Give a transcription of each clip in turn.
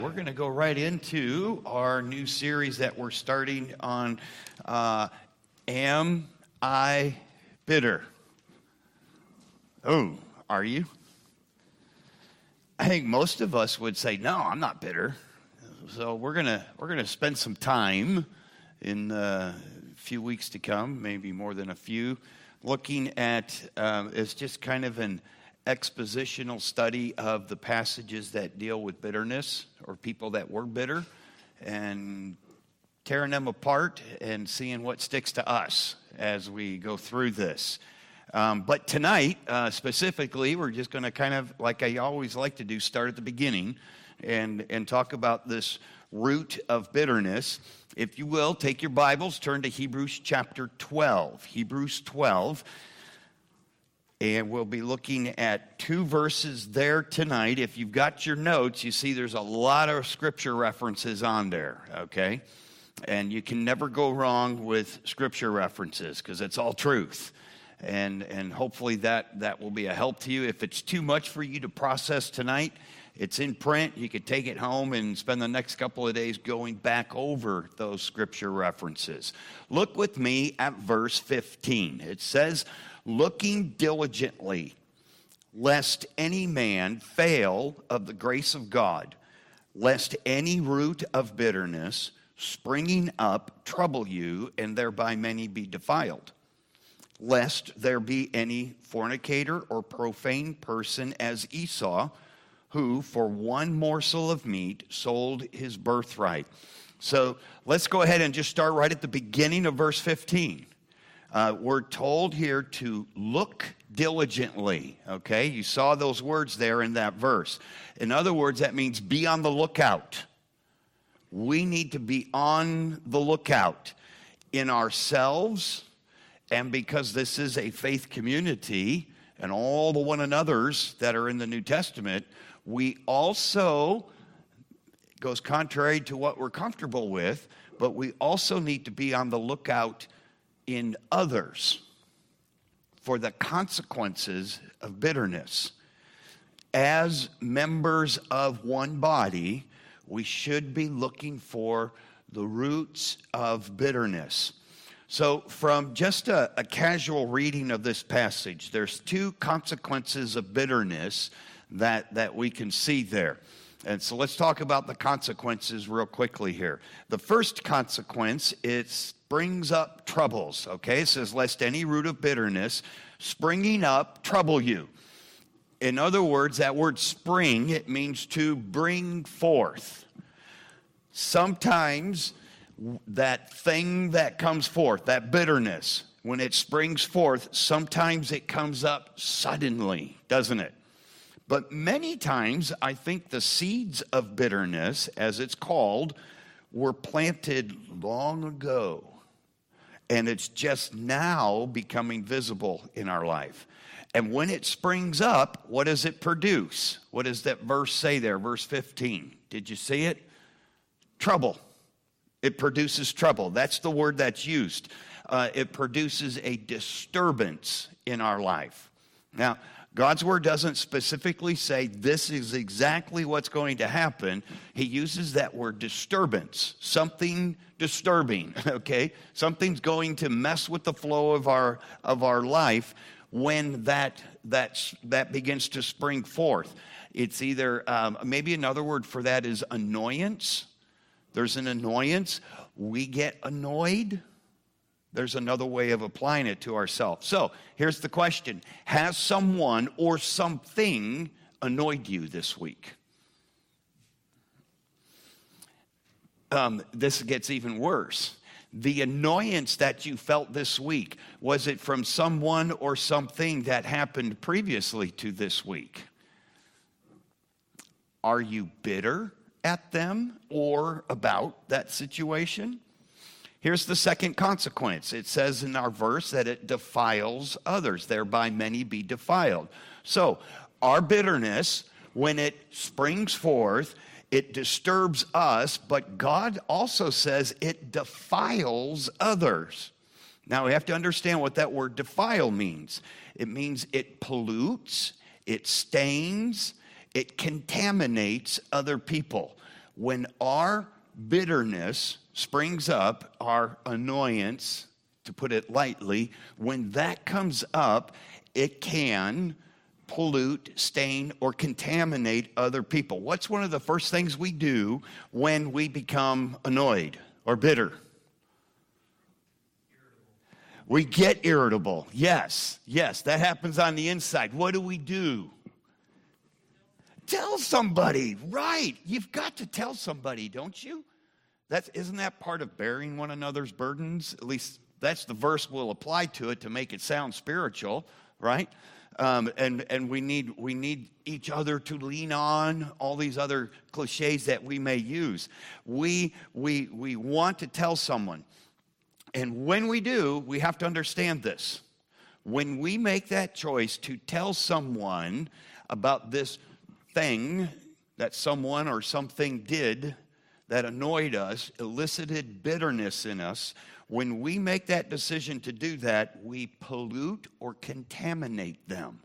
We're going to go right into our new series that we're starting on, Am I Bitter? Oh, are you? I think most of us would say, no, I'm not bitter. So we're gonna spend some time in a few weeks to come, maybe more than a few, looking at, it's just kind of an expositional study of the passages that deal with bitterness or people that were bitter and tearing them apart and seeing what sticks to us as we go through this. But tonight, specifically, we're just going to kind of, like I always like to do, start at the beginning and talk about this root of bitterness. If you will, take your Bibles, turn to Hebrews chapter 12. Hebrews 12. And we'll be looking at two verses there tonight. If you've got your notes, you see there's a lot of scripture references on there, okay? And you can never go wrong with scripture references because it's all truth. And hopefully that will be a help to you. If it's too much for you to process tonight, it's in print. You could take it home and spend the next couple of days going back over those scripture references. Look with me at verse 15. It says, looking diligently, lest any man fail of the grace of God, lest any root of bitterness springing up trouble you, and thereby many be defiled. Lest there be any fornicator or profane person as Esau, who for one morsel of meat sold his birthright. So let's go ahead and just start right at the beginning of verse 15. We're told here to look diligently, okay? You saw those words there in that verse. In other words, that means be on the lookout. We need to be on the lookout in ourselves, and because this is a faith community and all the one another's that are in the New Testament, we also, it goes contrary to what we're comfortable with, but we also need to be on the lookout in others for the consequences of bitterness. As members of one body, we should be looking for the roots of bitterness. So from just a casual reading of this passage, there's two consequences of bitterness that we can see there. And so let's talk about the consequences real quickly here. The first consequence, it brings up troubles, okay? It says, lest any root of bitterness springing up trouble you. In other words, that word spring, it means to bring forth. Sometimes that thing that comes forth, that bitterness, when it springs forth, sometimes it comes up suddenly, doesn't it? But many times, I think the seeds of bitterness, as it's called, were planted long ago. And it's just now becoming visible in our life. And when it springs up, what does it produce? What does that verse say there, verse 15? Did you see it? Trouble. It produces trouble. That's the word that's used. It produces a disturbance in our life. Now, God's word doesn't specifically say this is exactly what's going to happen. He uses that word disturbance, something disturbing, okay? Something's going to mess with the flow of our life when that begins to spring forth. It's either, maybe another word for that is annoyance. There's an annoyance. We get annoyed. There's another way of applying it to ourselves. So here's the question. Has someone or something annoyed you this week? This gets even worse. The annoyance that you felt this week, was it from someone or something that happened previously to this week? Are you bitter at them or about that situation? Here's the second consequence. It says in our verse that it defiles others, thereby many be defiled. So our bitterness, when it springs forth, it disturbs us, but God also says it defiles others. Now we have to understand what that word defile means. It means it pollutes, it stains, it contaminates other people. When our bitterness springs up, our annoyance, to put it lightly, when that comes up, it can pollute, stain, or contaminate other people. What's one of the first things we do when we become annoyed or bitter? We get irritable. Yes, that happens on the inside. What do? Tell somebody, right? You've got to tell somebody, don't you? Isn't that part of bearing one another's burdens? At least that's the verse we'll apply to it to make it sound spiritual, right? And we need each other to lean on. All these other cliches that we may use. We want to tell someone, and when we do, we have to understand this. When we make that choice to tell someone about this thing that someone or something did that annoyed us, elicited bitterness in us, when we make that decision to do that, we pollute or contaminate them.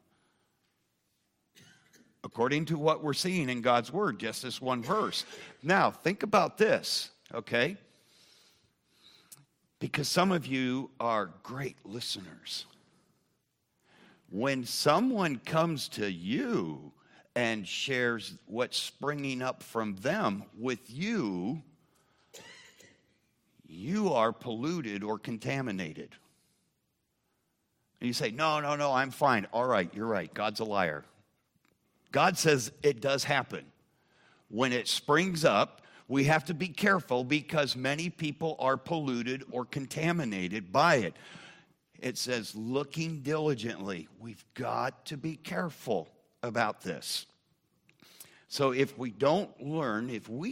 According to what we're seeing in God's Word, just this one verse. Now, think about this, okay? Because some of you are great listeners. When someone comes to you and shares what's springing up from them with you, you are polluted or contaminated. And you say, no, I'm fine. All right, you're right. God's a liar. God says it does happen. When it springs up, we have to be careful because many people are polluted or contaminated by it. It says, looking diligently. We've got to be careful about this. So if we don't learn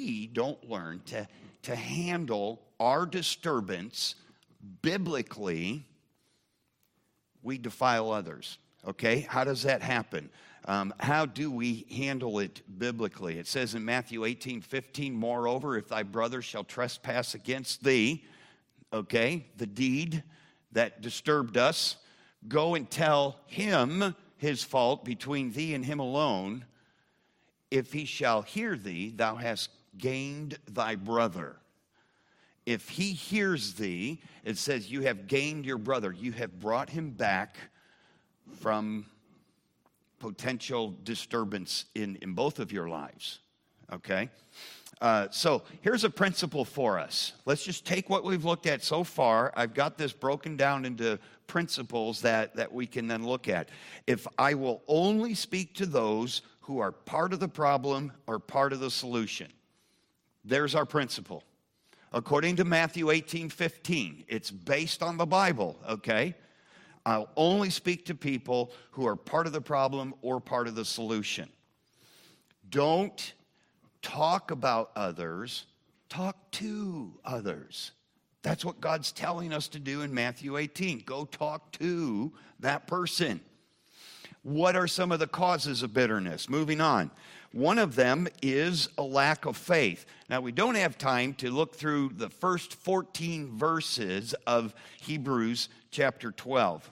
to handle our disturbance biblically, we defile others. Okay? How does that happen? How do we handle it biblically? It says in Matthew 18:15, moreover, if thy brother shall trespass against thee, okay, the deed that disturbed us, go and tell him his fault between thee and him alone. If he shall hear thee, thou hast gained thy brother. If he hears thee, it says you have gained your brother. You have brought him back from potential disturbance in both of your lives, okay? So here's a principle for us. Let's just take what we've looked at so far. I've got this broken down into principles that we can then look at. If I will only speak to those who are part of the problem or part of the solution, there's our principle. According to Matthew 18:15, it's based on the Bible, okay? I'll only speak to people who are part of the problem or part of the solution. Don't talk about others, talk to others. That's what God's telling us to do in Matthew 18. Go talk to that person. What are some of the causes of bitterness? Moving on. One of them is a lack of faith. Now, we don't have time to look through the first 14 verses of Hebrews chapter 12.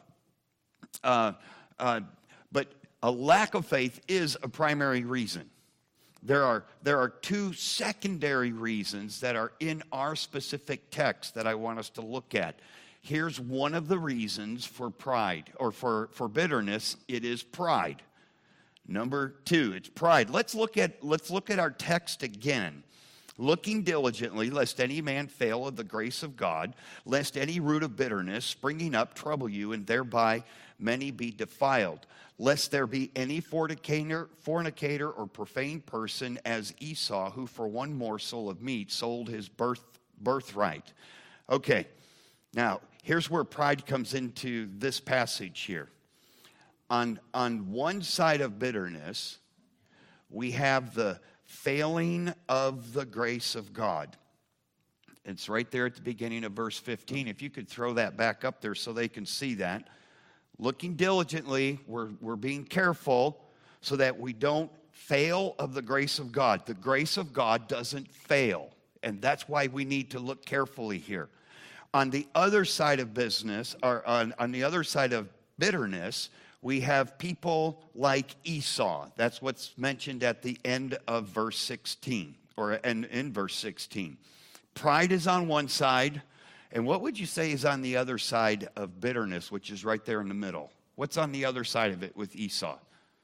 But a lack of faith is a primary reason. There are two secondary reasons that are in our specific text that I want us to look at. Here's one of the reasons for pride, or for bitterness. It is pride. Number two, it's pride. Let's look at our text again. Looking diligently, lest any man fail of the grace of God, lest any root of bitterness springing up trouble you, and thereby many be defiled. Lest there be any fornicator or profane person as Esau, who for one morsel of meat sold his birthright. Okay, now here's where pride comes into this passage here. On one side of bitterness, we have the failing of the grace of God. It's right there at the beginning of verse 15. If you could throw that back up there so they can see that. Looking diligently, we're being careful so that we don't fail of the grace of God. The grace of God doesn't fail, and that's why we need to look carefully here. On the other side of business, or on the other side of bitterness, we have people like Esau. That's what's mentioned at the end of verse 16, and in verse 16. Pride is on one side, and what would you say is on the other side of bitterness, which is right there in the middle? What's on the other side of it with Esau?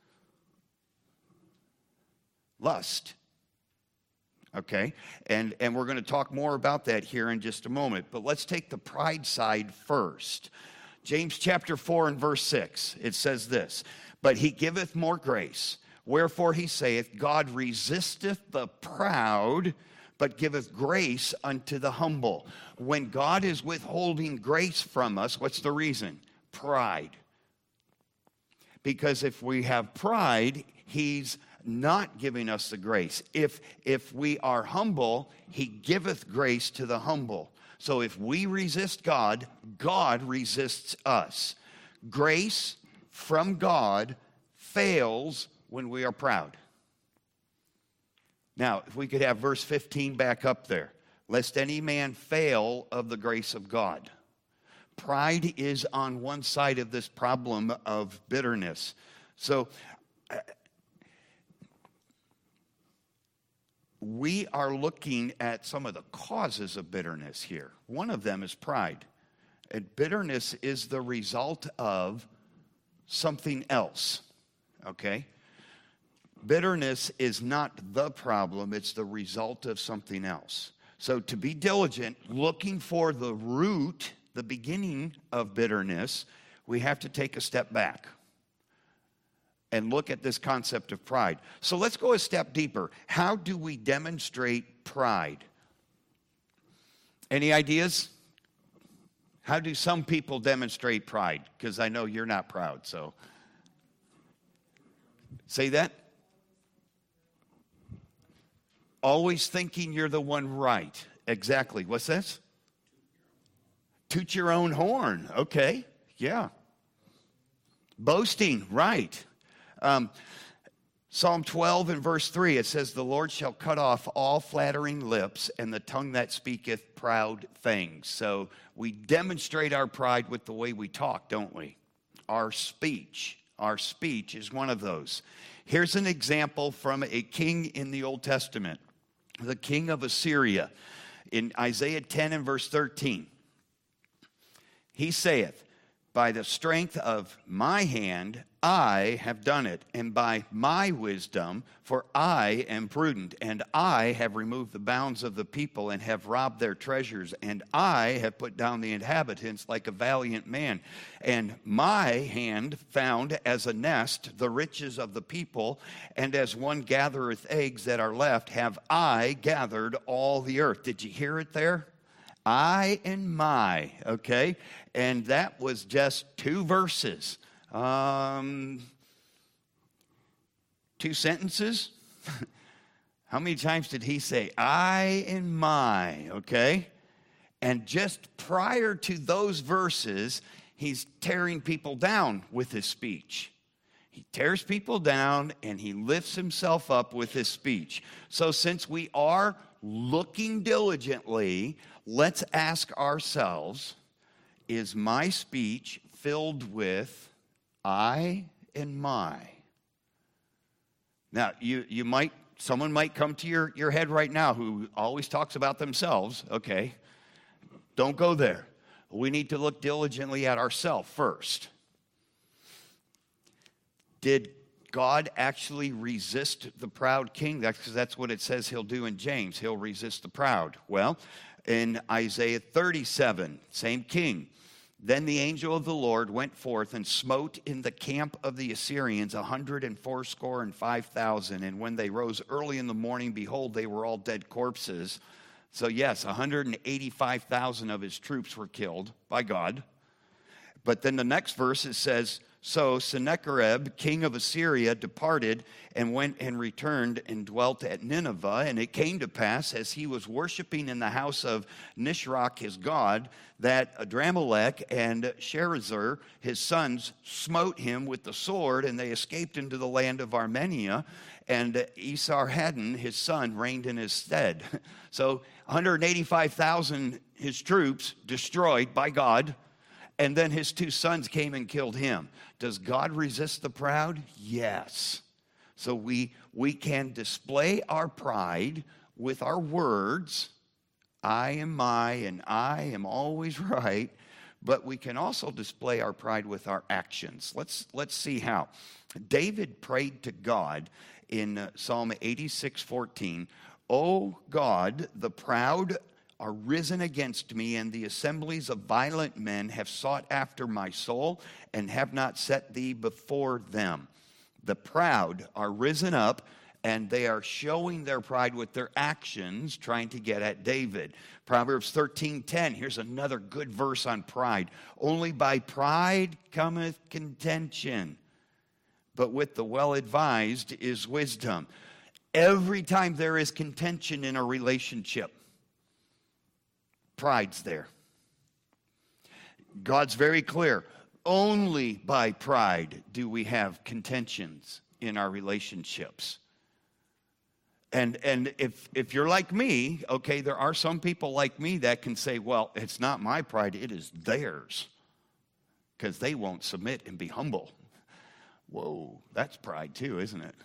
Lust. Okay, and we're going to talk more about that here in just a moment, but let's take the pride side first. James chapter 4 and verse 6, it says this, "But he giveth more grace. Wherefore he saith, God resisteth the proud, but giveth grace unto the humble." When God is withholding grace from us, what's the reason? Pride. Because if we have pride, he's not giving us the grace. If we are humble, he giveth grace to the humble. So if we resist God, God resists us. Grace from God fails when we are proud. Now, if we could have verse 15 back up there. Lest any man fail of the grace of God. Pride is on one side of this problem of bitterness. So, we are looking at some of the causes of bitterness here. One of them is pride. And bitterness is the result of something else, okay? Bitterness is not the problem, it's the result of something else. So to be diligent, looking for the root, the beginning of bitterness, we have to take a step back and look at this concept of pride. So let's go a step deeper. How do we demonstrate pride? Any ideas? How do some people demonstrate pride? Because I know you're not proud, so. Say that? Always thinking you're the one right. Exactly. What's this? Toot your own horn. Okay. Yeah. Boasting. Right. Psalm 12 and verse 3, it says, "The Lord shall cut off all flattering lips, and the tongue that speaketh proud things." So we demonstrate our pride with the way we talk, don't we? Our speech is one of those. Here's an example from a king in the Old Testament, the king of Assyria. In Isaiah 10 and verse 13, he saith, "By the strength of my hand I have done it, and by my wisdom, for I am prudent, and I have removed the bounds of the people and have robbed their treasures, and I have put down the inhabitants like a valiant man. And my hand found as a nest the riches of the people, and as one gathereth eggs that are left, have I gathered all the earth." Did you hear it there? I and my, okay? And that was just 2 verses. 2 sentences? How many times did he say, I and my, okay? And just prior to those verses, he's tearing people down with his speech. He tears people down and he lifts himself up with his speech. So since we are looking diligently, let's ask ourselves, is my speech filled with I and my? Now, someone might come to your head right now who always talks about themselves. Okay, don't go there. We need to look diligently at ourselves first. Did God actually resist the proud king? That's what it says he'll do in James. He'll resist the proud. Well, in Isaiah 37, same king. "Then the angel of the Lord went forth and smote in the camp of the Assyrians 185,000. And when they rose early in the morning, behold, they were all dead corpses." So yes, 185,000 of his troops were killed by God. But then the next verse, it says, "So Sennacherib, king of Assyria, departed and went and returned and dwelt at Nineveh. And it came to pass, as he was worshiping in the house of Nisroch his god, that Adramelech and Sharezer his sons smote him with the sword, and they escaped into the land of Armenia. And Esarhaddon his son reigned in his stead." So 185,000 his troops destroyed by God. And then his 2 sons came and killed him. Does God resist the proud? Yes. So we can display our pride with our words, I am my and I am always right, but we can also display our pride with our actions. Let's see how. David prayed to God in Psalm 86:14, O God, the proud are risen against me, and the assemblies of violent men have sought after my soul and have not set thee before them. The proud are risen up, and they are showing their pride with their actions, trying to get at David. Proverbs 13:10, here's another good verse on pride. Only by pride cometh contention, but with the well-advised is wisdom. Every time there is contention in a relationship, pride's there. God's very clear. Only by pride do we have contentions in our relationships. And if you're like me, okay, there are some people like me that can say, well, it's not my pride, it is theirs, because they won't submit and be humble. Whoa, that's pride too, isn't it?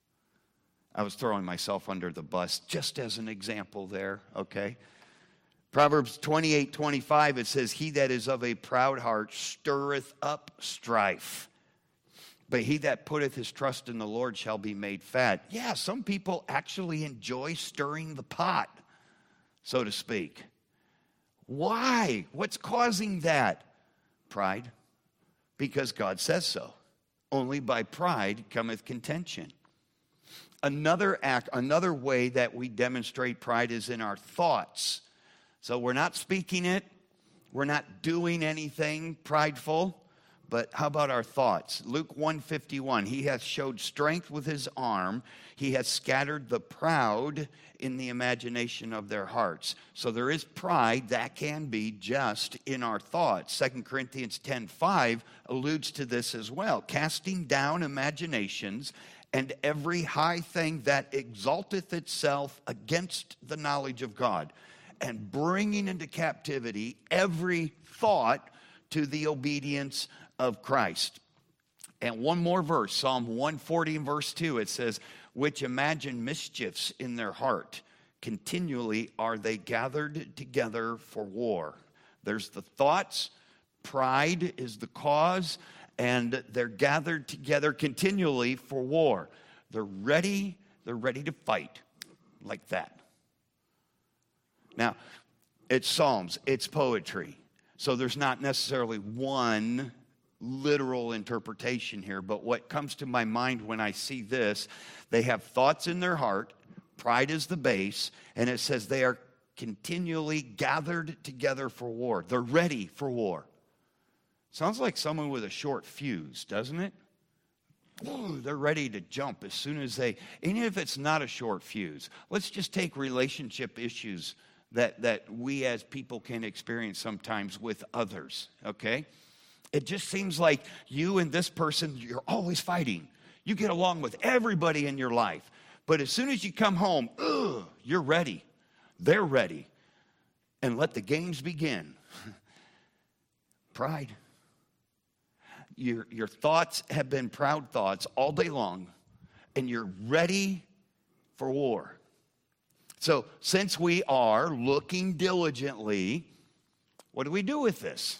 I was throwing myself under the bus just as an example there, okay? Proverbs 28:25, it says, he that is of a proud heart stirreth up strife, but he that putteth his trust in the Lord shall be made fat. Yeah, some people actually enjoy stirring the pot, so to speak. Why? What's causing that? Pride. Because God says so. Only by pride cometh contention. Another way that we demonstrate pride is in our thoughts. So we're not speaking it, we're not doing anything prideful, but how about our thoughts? Luke 1:51, he hath showed strength with his arm, he hath scattered the proud in the imagination of their hearts. So there is pride that can be just in our thoughts. 2 Corinthians 10:5 alludes to this as well. Casting down imaginations and every high thing that exalteth itself against the knowledge of God, and bringing into captivity every thought to the obedience of Christ. And one more verse, Psalm 140 and verse 2, it says, which imagine mischiefs in their heart, continually are they gathered together for war. There's the thoughts, pride is the cause, and they're gathered together continually for war. They're ready to fight like that. Now, it's Psalms, it's poetry, so there's not necessarily one literal interpretation here, but what comes to my mind when I see this, they have thoughts in their heart, pride is the base, and it says they are continually gathered together for war. They're ready for war. Sounds like someone with a short fuse, doesn't it? Ooh, they're ready to jump as soon as they, even if it's not a short fuse. Let's just take relationship issues that we as people can experience sometimes with others, okay? It just seems like you and this person, you're always fighting. You get along with everybody in your life. But as soon as you come home, you're ready. They're ready. And let the games begin. Pride. Your thoughts have been proud thoughts all day long, and you're ready for war. So since we are looking diligently, what do we do with this?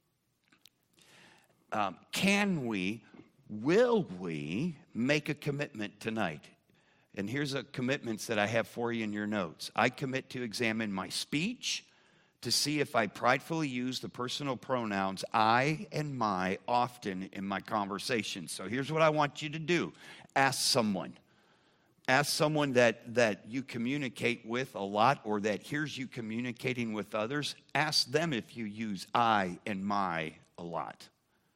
Will we make a commitment tonight? And here's a commitments that I have for you in your notes. I commit to examine my speech to see if I pridefully use the personal pronouns I and my often in my conversations. So here's what I want you to do. Ask someone. Ask someone that you communicate with a lot or that hears you communicating with others. Ask them if you use I and my a lot.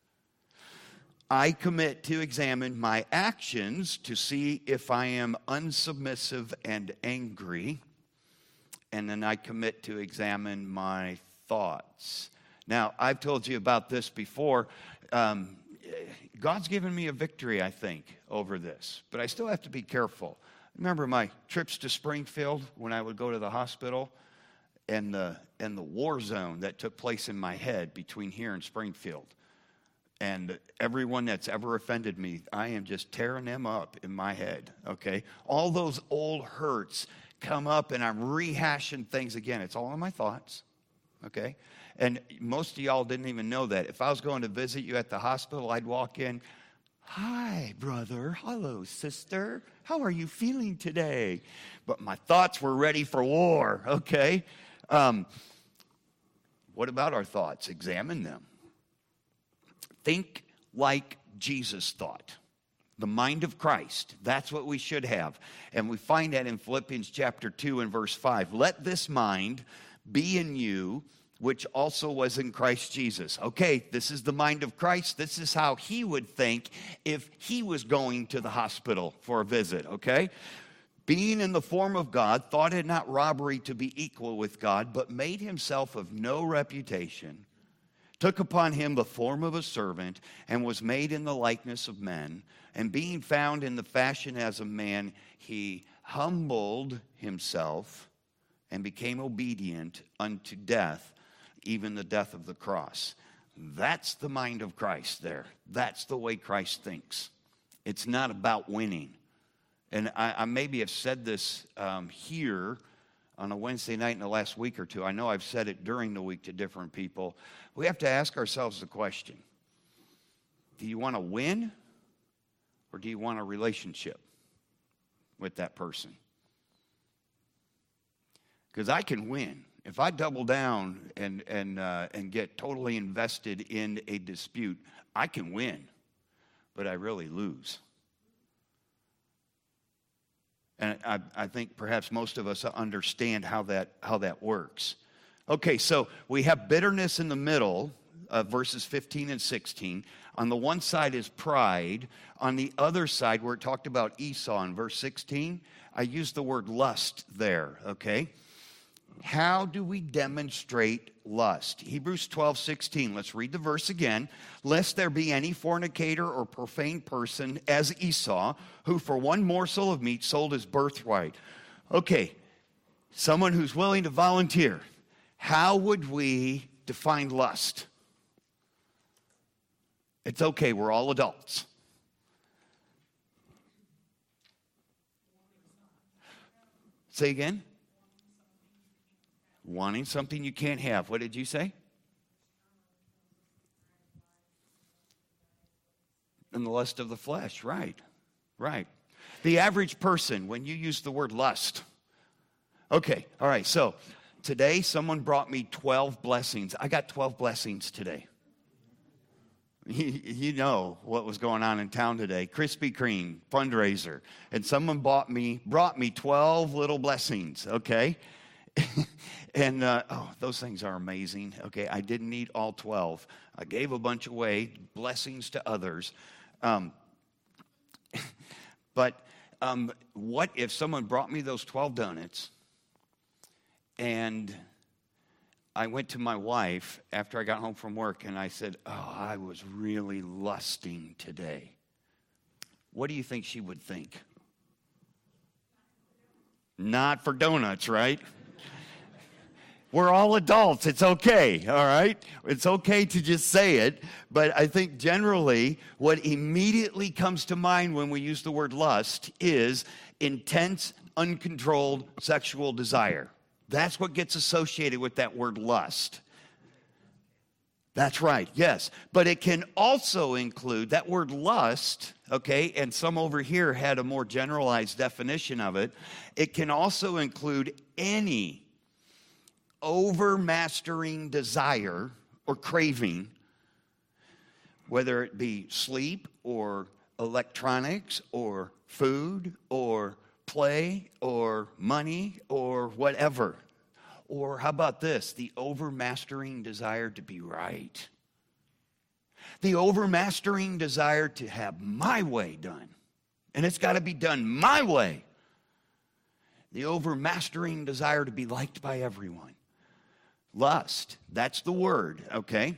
I commit to examine my actions to see if I am unsubmissive and angry. And then I commit to examine my thoughts. Now, I've told you about this before. God's given me a victory, I think, over this. But I still have to be careful. Remember my trips to Springfield when I would go to the hospital and the war zone that took place in my head between here and Springfield. And everyone that's ever offended me, I am just tearing them up in my head, okay? All those old hurts come up and I'm rehashing things again. It's all in my thoughts, okay? And most of y'all didn't even know that. If I was going to visit you at the hospital, I'd walk in, "Hi, brother. Hello, sister. How are you feeling today?" But my thoughts were ready for war, okay? What about our thoughts? Examine them. Think like Jesus thought. The mind of Christ. That's what we should have. And we find that in Philippians chapter 2 and verse 5. "Let this mind be in you, which also was in Christ Jesus." Okay, this is the mind of Christ. This is how he would think if he was going to the hospital for a visit, okay? "Being in the form of God, thought it not robbery to be equal with God, but made himself of no reputation, took upon him the form of a servant, and was made in the likeness of men. And being found in the fashion as a man, he humbled himself and became obedient unto death, even the death of the cross." That's the mind of Christ there. That's the way Christ thinks. It's not about winning. And I maybe have said this here on a Wednesday night in the last week or two. I know I've said it during the week to different people. We have to ask ourselves the question, do you want to win or do you want a relationship with that person? Because I can win. If I double down and get totally invested in a dispute, I can win, but I really lose. And I think perhaps most of us understand how that works. Okay, so we have bitterness in the middle of verses 15 and 16. On the one side is pride. On the other side, where it talked about Esau in verse 16, I used the word lust there, okay? How do we demonstrate lust? Hebrews 12:16. Let's read the verse again. "Lest there be any fornicator or profane person as Esau, who for one morsel of meat sold his birthright." Okay, someone who's willing to volunteer. How would we define lust? It's okay, we're all adults. Say again? Wanting something you can't have. What did you say? And the lust of the flesh. Right. The average person, when you use the word lust. Okay, all right. So today someone brought me 12 blessings. I got 12 blessings today. You know what was going on in town today. Krispy Kreme fundraiser. And someone brought me 12 little blessings, okay? And, those things are amazing. Okay, I didn't eat all 12. I gave a bunch away, blessings to others. But what if someone brought me those 12 donuts and I went to my wife after I got home from work and I said, "Oh, I was really lusting today." What do you think she would think? Not for donuts, right? We're all adults. It's okay, all right? It's okay to just say it. But I think generally what immediately comes to mind when we use the word lust is intense, uncontrolled sexual desire. That's what gets associated with that word lust. That's right, yes. But it can also include that word lust, okay, and some over here had a more generalized definition of it. It can also include any overmastering desire or craving, whether it be sleep or electronics or food or play or money or whatever. Or how about this? The overmastering desire to be right. The overmastering desire to have my way done. And it's got to be done my way. The overmastering desire to be liked by everyone. Lust, that's the word, okay?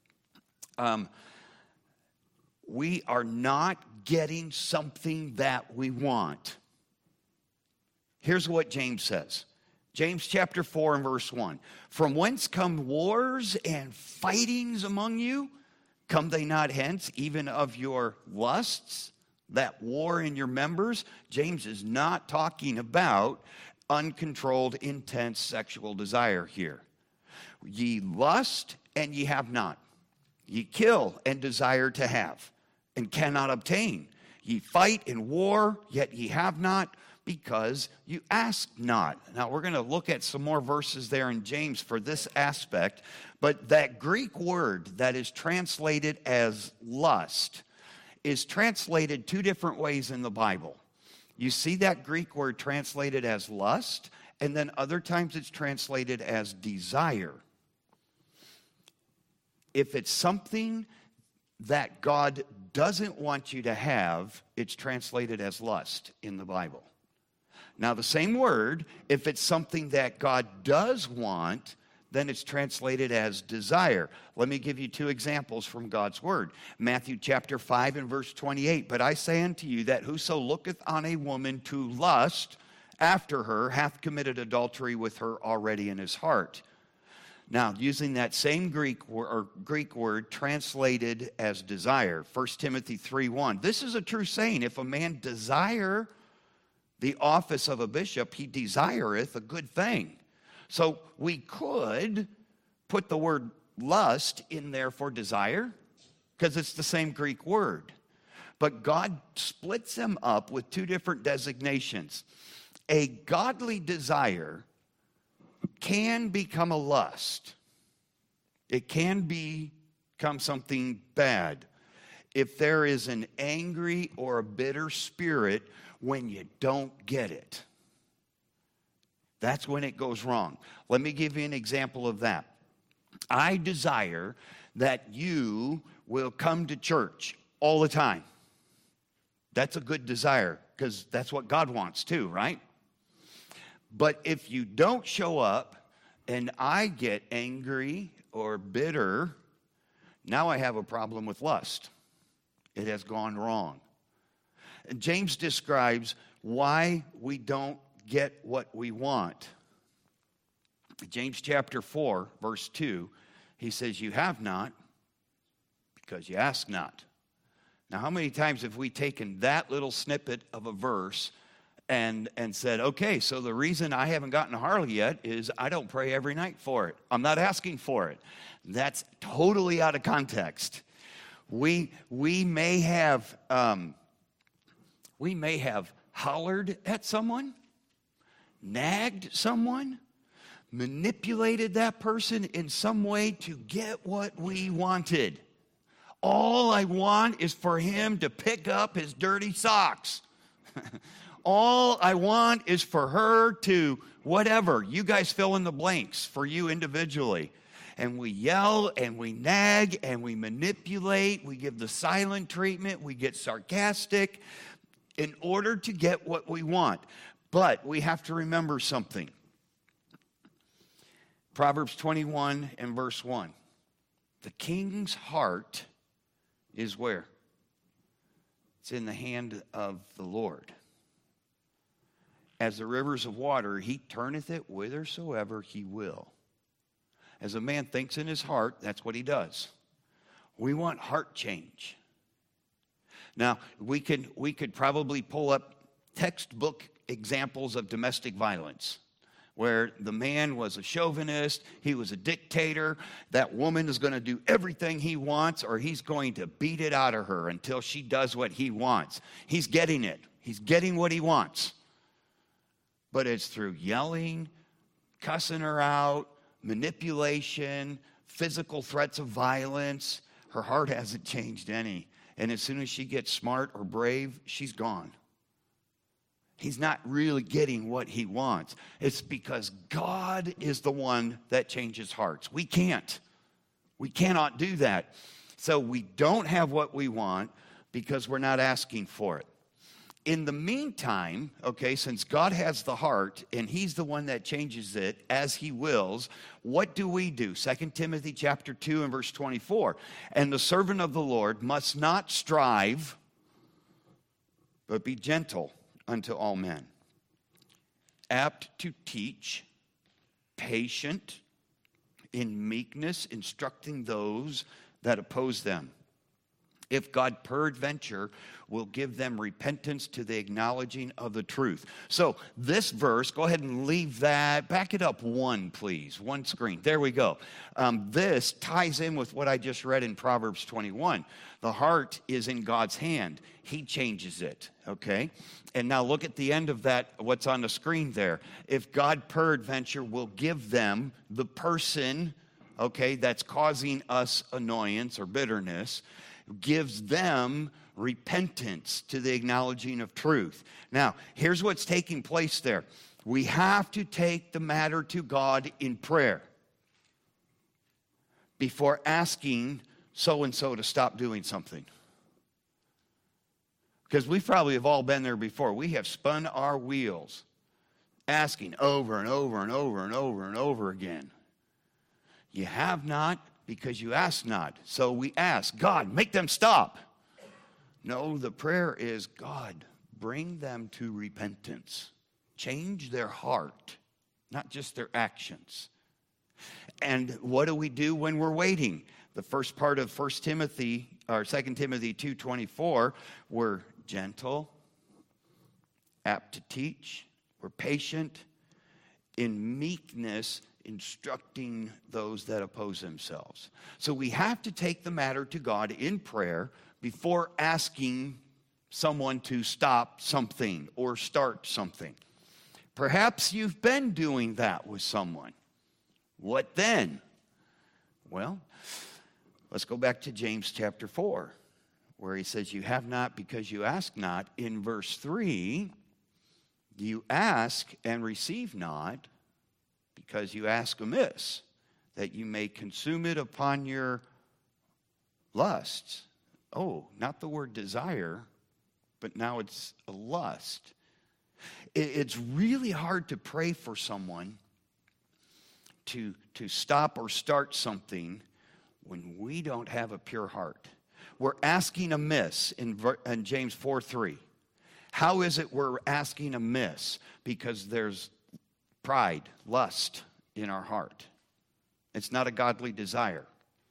We are not getting something that we want. Here's what James says. James chapter 4 and verse 1. "From whence come wars and fightings among you? Come they not hence, even of your lusts, that war in your members?" James is not talking about uncontrolled, intense sexual desire here. Ye lust, and ye have not. Ye kill, and desire to have, and cannot obtain. Ye fight in war, yet ye have not, because you ask not. Now, we're going to look at some more verses there in James for this aspect, but that Greek word that is translated as lust is translated two different ways in the Bible. You see that Greek word translated as lust, and then other times it's translated as desire. If it's something that God doesn't want you to have, it's translated as lust in the Bible. Now, the same word, if it's something that God does want, then it's translated as desire. Let me give you two examples from God's word. Matthew chapter 5 and verse 28. But I say unto you that whoso looketh on a woman to lust after her hath committed adultery with her already in his heart. Now, using that same Greek word translated as desire, 1 Timothy 3:1. This is a true saying. If a man desire the office of a bishop, he desireth a good thing. So we could put the word lust in there for desire because it's the same Greek word. But God splits them up with two different designations. A godly desire can become a lust. It can become something bad if there is an angry or a bitter spirit when you don't get it. That's when it goes wrong. Let me give you an example of that. I desire that you will come to church all the time. That's a good desire because that's what God wants too, right? But if you don't show up and I get angry or bitter, now I have a problem with lust. It has gone wrong. James describes why we don't get what we want. James chapter 4, verse 2, he says, you have not because you ask not. Now, how many times have we taken that little snippet of a verse and said, okay, so the reason I haven't gotten a Harley yet is I don't pray every night for it. I'm not asking for it. That's totally out of context. We may have hollered at someone, nagged someone, manipulated that person in some way to get what we wanted. All I want is for him to pick up his dirty socks. All I want is for her to whatever. You guys fill in the blanks for you individually. And we yell and we nag and we manipulate. We give the silent treatment. We get sarcastic in order to get what we want. But we have to remember something. Proverbs 21 and verse 1. The king's heart is where? It's in the hand of the Lord. As the rivers of water, he turneth it whithersoever he will. As a man thinks in his heart, that's what he does. We want heart change. Now, we could probably pull up textbook examples of domestic violence where the man was a chauvinist, he was a dictator, that woman is going to do everything he wants or he's going to beat it out of her until she does what he wants. He's getting it. He's getting what he wants. But it's through yelling, cussing her out, manipulation, physical threats of violence. Her heart hasn't changed any. And as soon as she gets smart or brave, she's gone. He's not really getting what he wants. It's because God is the one that changes hearts. We can't. We cannot do that. So we don't have what we want because we're not asking for it. In the meantime, okay, since God has the heart and he's the one that changes it as he wills, what do we do? 2 Timothy chapter 2 and verse 24. And the servant of the Lord must not strive, but be gentle unto all men, apt to teach, patient, in meekness, instructing those that oppose them, if God peradventure will give them repentance to the acknowledging of the truth. So this verse, go ahead and leave that. Back it up one, please. One screen. There we go. This ties in with what I just read in Proverbs 21. The heart is in God's hand. He changes it, okay? And now look at the end of that, what's on the screen there. If God peradventure will give them, the person, okay, that's causing us annoyance or bitterness, gives them repentance to the acknowledging of truth. Now, here's what's taking place there. We have to take the matter to God in prayer before asking so-and-so to stop doing something. Because we probably have all been there before. We have spun our wheels asking over and over and over and over and over again. You have not because you ask not. So we ask, God, make them stop. No, the prayer is, God, bring them to repentance. Change their heart, not just their actions. And what do we do when we're waiting? The first part of 1 Timothy, or 2 Timothy 2:24, we're gentle, apt to teach, we're patient, in meekness, instructing those that oppose themselves. So we have to take the matter to God in prayer before asking someone to stop something or start something. Perhaps you've been doing that with someone. What then? Well, let's go back to James chapter 4, where he says, you have not because you ask not. In verse 3, you ask and receive not because you ask amiss, that you may consume it upon your lusts. Oh, not the word desire, but now it's a lust. It's really hard to pray for someone to stop or start something when we don't have a pure heart. We're asking amiss in James 4:3. How is it we're asking amiss? Because there's pride, lust in our heart. It's not a godly desire.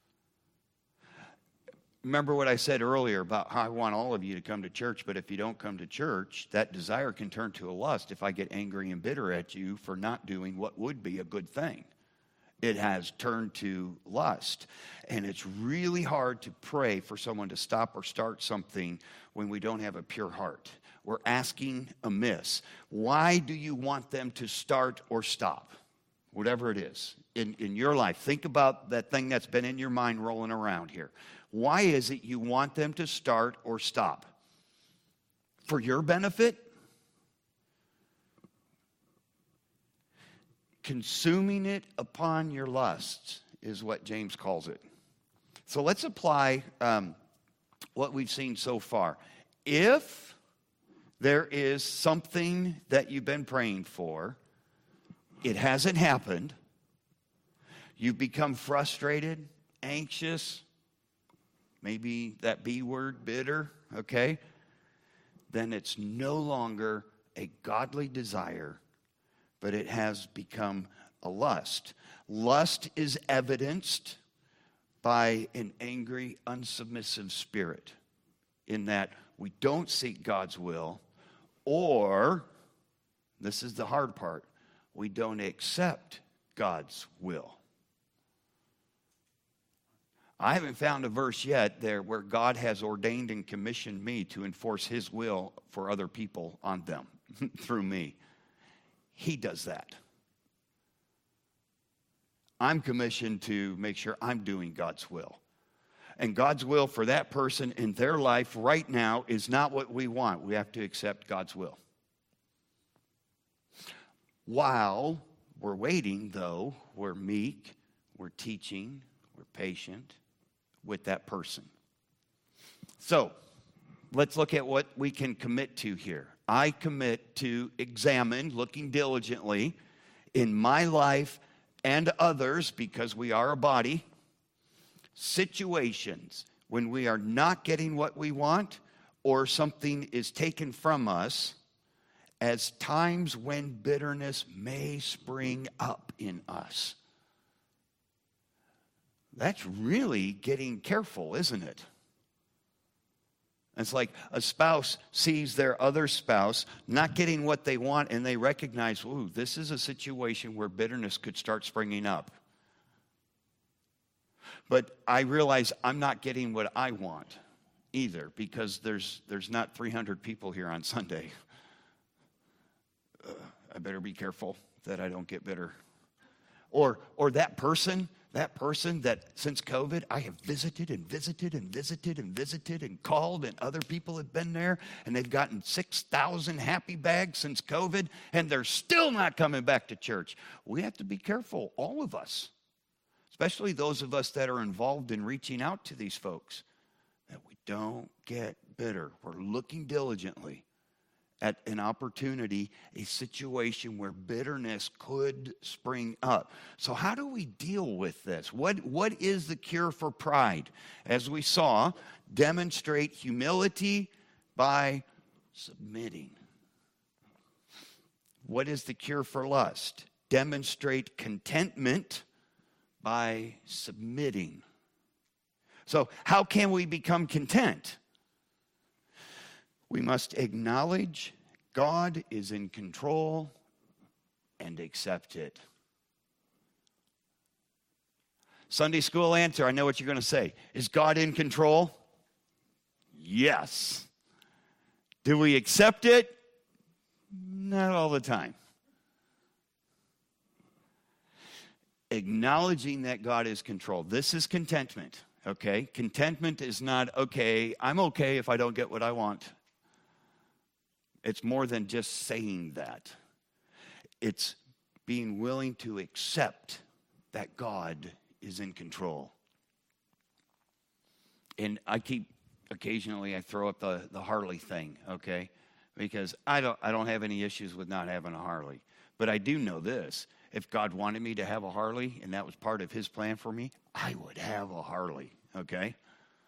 Remember what I said earlier about how I want all of you to come to church, but if you don't come to church, that desire can turn to a lust if I get angry and bitter at you for not doing what would be a good thing. It has turned to lust. And it's really hard to pray for someone to stop or start something when we don't have a pure heart. We're asking amiss. Why do you want them to start or stop? Whatever it is in your life. Think about that thing that's been in your mind rolling around here. Why is it you want them to start or stop? For your benefit? Consuming it upon your lusts is what James calls it. So let's apply what we've seen so far. If there is something that you've been praying for, it hasn't happened, you've become frustrated, anxious, maybe that B word, bitter, okay? Then it's no longer a godly desire, but it has become a lust. Lust is evidenced by an angry, unsubmissive spirit, in that we don't seek God's will, or, this is the hard part, we don't accept God's will. I haven't found a verse yet there where God has ordained and commissioned me to enforce his will for other people on them through me. He does that. I'm commissioned to make sure I'm doing God's will. And God's will for that person in their life right now is not what we want. We have to accept God's will. While we're waiting, though, we're meek, we're teaching, we're patient with that person. So, let's look at what we can commit to here. I commit to examine, looking diligently, in my life and others, because we are a body, situations when we are not getting what we want or something is taken from us, as times when bitterness may spring up in us. That's really getting careful, isn't it? It's like a spouse sees their other spouse not getting what they want, and they recognize, ooh, this is a situation where bitterness could start springing up. But I realize I'm not getting what I want either, because there's not 300 people here on Sunday. I better be careful that I don't get bitter. Or that person that since COVID, I have visited and visited and visited and visited and called, and other people have been there, and they've gotten 6,000 happy bags since COVID, and they're still not coming back to church. We have to be careful, all of us, especially those of us that are involved in reaching out to these folks, that we don't get bitter. We're looking diligently at an opportunity, a situation where bitterness could spring up. So how do we deal with this? What is the cure for pride? As we saw, demonstrate humility by submitting. What is the cure for lust? Demonstrate contentment by submitting. So how can we become content? We must acknowledge God is in control and accept it. Sunday school answer, I know what you're going to say. Is God in control? Yes. Do we accept it? Not all the time. Acknowledging that God is controlled. This is contentment, okay? Contentment is not, okay, I'm okay if I don't get what I want. It's more than just saying that. It's being willing to accept that God is in control. And occasionally I throw up the Harley thing, okay? Because I don't have any issues with not having a Harley. But I do know this. If God wanted me to have a Harley and that was part of his plan for me, I would have a Harley, okay?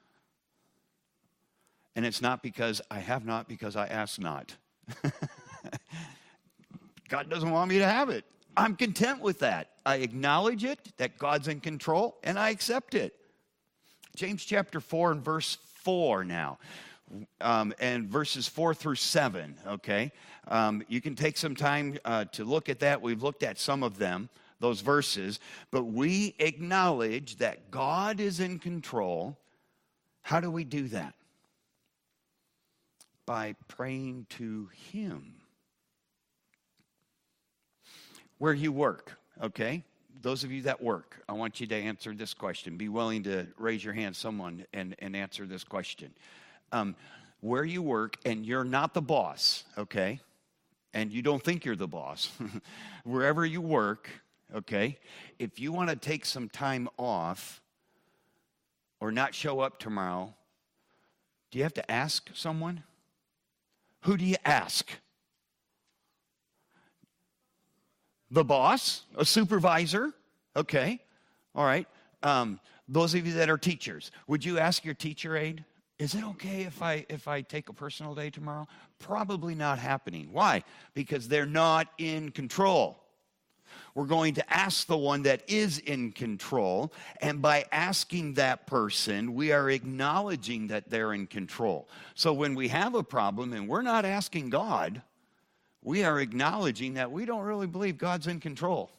And it's not because I have not, because I ask not. God doesn't want me to have it. I'm content with that. I acknowledge it, that God's in control, and I accept it. James chapter 4 and verse 4 now, and verses 4 through 7, okay? You can take some time to look at that. We've looked at some of them, those verses, but we acknowledge that God is in control. How do we do that? By praying to him. Where you work, okay? Those of you that work, I want you to answer this question. Be willing to raise your hand, someone, and answer this question. Where you work, and you're not the boss, okay? And you don't think you're the boss. Wherever you work, okay? If you want to take some time off or not show up tomorrow, do you have to ask someone? Who do you ask? The boss? A supervisor? Okay. All right. Those of you that are teachers, would you ask your teacher aide, is it okay if I take a personal day tomorrow? Probably not happening. Why? Because they're not in control. We're going to ask the one that is in control, and by asking that person, we are acknowledging that they're in control. So when we have a problem and we're not asking God, we are acknowledging that we don't really believe God's in control.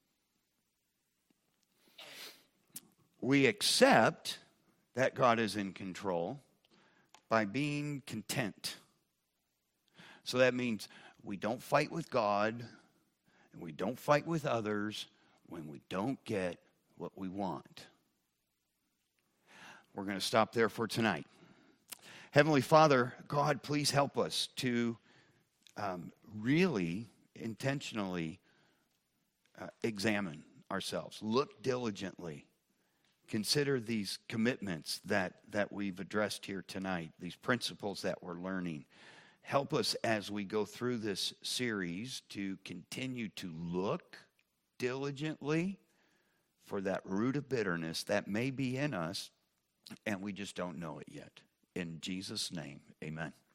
We accept that God is in control by being content. So that means we don't fight with God, and we don't fight with others when we don't get what we want. We're going to stop there for tonight. Heavenly Father, God, please help us to really intentionally examine ourselves. Look diligently. Consider these commitments that we've addressed here tonight, these principles that we're learning. Help us as we go through this series to continue to look diligently for that root of bitterness that may be in us, and we just don't know it yet. In Jesus' name, amen.